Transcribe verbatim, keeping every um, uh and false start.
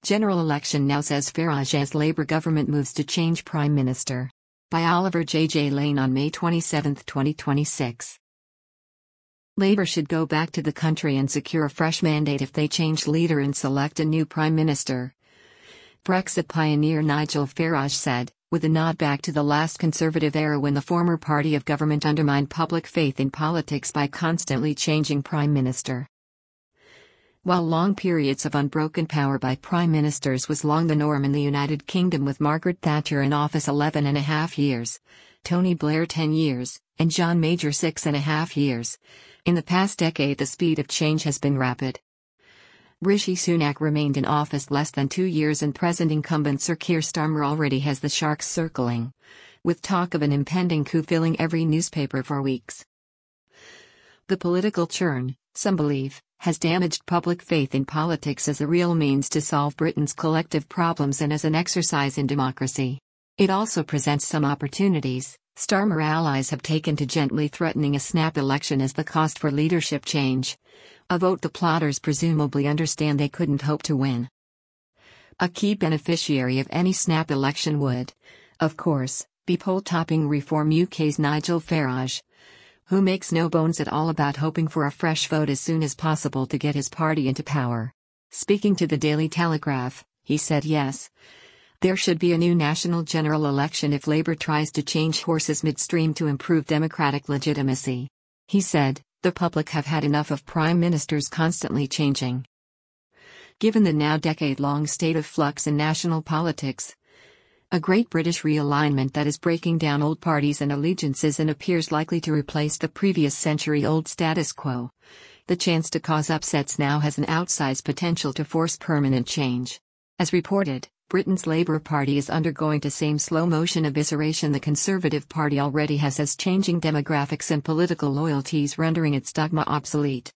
General election now, says Farage, as Labour government moves to change Prime Minister. By Oliver J. J. Lane on May twenty-seventh, twenty twenty-six. Labour should go back to the country and secure a fresh mandate if they change leader and select a new Prime Minister. Brexit pioneer Nigel Farage said, with a nod back to the last Conservative era when the former party of government undermined public faith in politics by constantly changing Prime Minister. While long periods of unbroken power by prime ministers was long the norm in the United Kingdom, with Margaret Thatcher in office eleven and a half years, Tony Blair ten years, and John Major six and a half years, in the past decade the speed of change has been rapid. Rishi Sunak remained in office less than two years and present incumbent Sir Keir Starmer already has the sharks circling, with talk of an impending coup filling every newspaper for weeks. The political churn, some believe, has damaged public faith in politics as a real means to solve Britain's collective problems and as an exercise in democracy. It also presents some opportunities. Starmer allies have taken to gently threatening a snap election as the cost for leadership change, a vote the plotters presumably understand they couldn't hope to win. A key beneficiary of any snap election would, of course, be poll-topping Reform U K's Nigel Farage, who makes no bones at all about hoping for a fresh vote as soon as possible to get his party into power. Speaking to the Daily Telegraph, he said yes, there should be a new national general election if Labour tries to change horses midstream to improve democratic legitimacy. He said, the public have had enough of prime ministers constantly changing. Given the now decade-long state of flux in national politics, a great British realignment that is breaking down old parties and allegiances and appears likely to replace the previous century-old status quo, the chance to cause upsets now has an outsized potential to force permanent change. As reported, Britain's Labour Party is undergoing the same slow-motion evisceration the Conservative Party already has, as changing demographics and political loyalties rendering its dogma obsolete.